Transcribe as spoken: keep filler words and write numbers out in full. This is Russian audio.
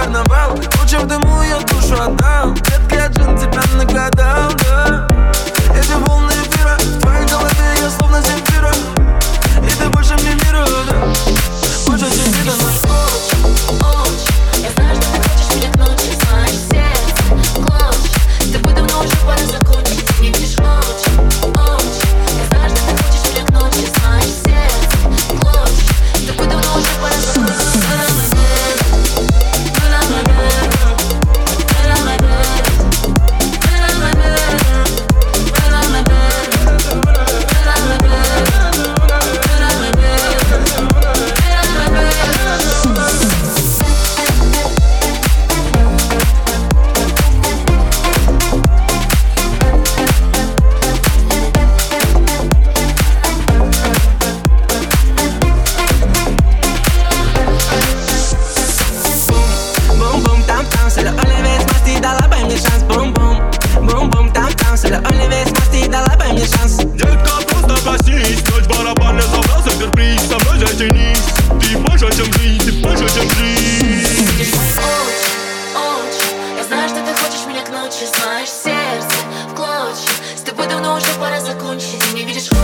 карнавал. Лучше в дыму я душу отдам. Детка, я джин тебя нагадал, да. Эти волны эфира в твоей голове, я словно Земфира. И ты больше мне мира, да. Больше, чем видно наш очень. Я знаю, что ты хочешь меня к ночи. Знаешь, сердце клочья. С тобой давно уже пора закончить. Ты мне видишь очень, очень. Я знаю, что ты хочешь меня к ночи. Знаешь, сердце клочья. С тобой давно уже пора закончить. C'est le Olivier Smasty dans la première chance. Boum boum, boum boum там там. C'est le Olivier Smasty dans la première chance. Детка, просто проснись. Ночь барабанная, собрался сюрприз. Со мной затянись. Ты больше, чем жизнь, ты больше, чем жизнь. Очень, очень. Я знаю, что ты хочешь меня к ночи. Знаешь, сердце в клочья. С тобой давно уже пора закончить. Ты не видишь